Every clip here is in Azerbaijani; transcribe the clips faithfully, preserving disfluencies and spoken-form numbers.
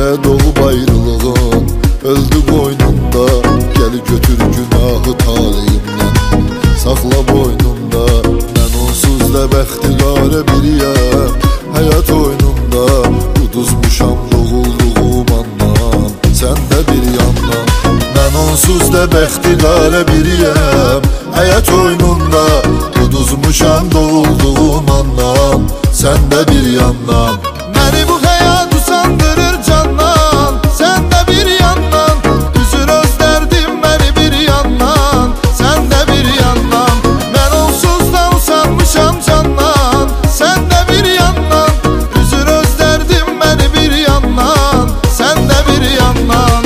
doğub ayrılığın öldü boynunda. Gel götür günahı taleyimdən, saxla boynunda. Mən onsuz da bəxtiqarə biriyəm həyat oyununda. Uduzmuşam doğulduğum andan, sən də bir yandan. Mən onsuz da bəxtiqarə biriyəm həyat oyununda. Uduzmuşam doğulduğum andan, sən də bir yandan. Məni bu həyat usandırır candan, sən də bir yandan. Üzür özlərdim məni bir yandan, sən də bir yandan. Mən onsuz da usanmışam candan, sən də bir yandan. Üzür özlərdim məni bir yandan, sən də bir yandan.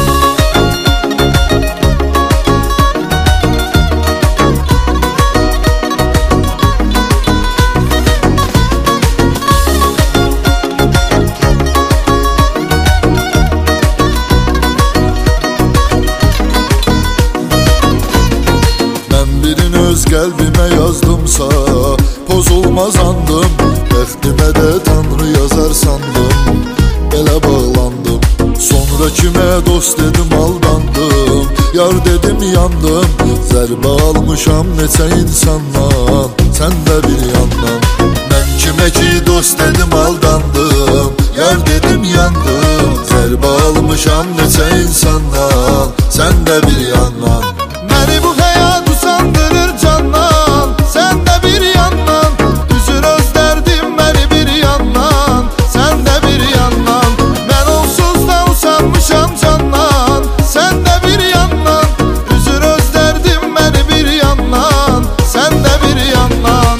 Öz qəlbimə yazdımsa pozulmaz andım. Bəxtimə də Tanrı yazar sandım, belə bağlandım. Sonra kimə dost dedim aldandım, yar dedim yandım. Zərbə almışam neçə insandan, sən də bir yandan. Mən kimə ki dost dedim aldandım, yar dedim yandım. Zərbə almışam neçə insandan, sən də bir yandan. Məni bu həyat usandırır candan, sən də bir yandan. Üzür özlərdim məni bir yandan, sən də bir yandan. Mən onsuz da usanmışam candan, sən də bir yandan. Üzür özlərdim məni bir yandan, sən də bir yandan.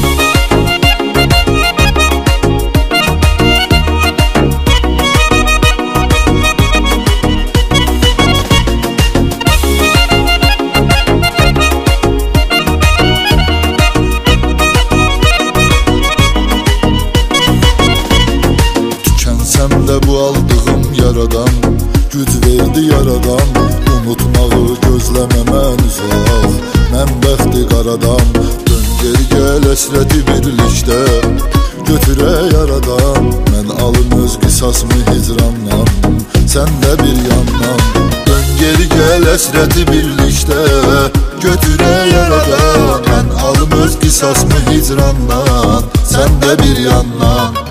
Sən də bu aldığım yaradan, güc verdi yaradan. Unutmağı gözləməmən uzaq, mən bəxti qaradan. Dön geri gəl əsrəti birlikdə götürə yaradan. Mən alım öz qisasımı hicrandan, sən də bir yandan. Dön geri gəl əsrəti birlikdə götürə yaradan. Mən alım öz qisasımı hicrandan, sən də bir yandan.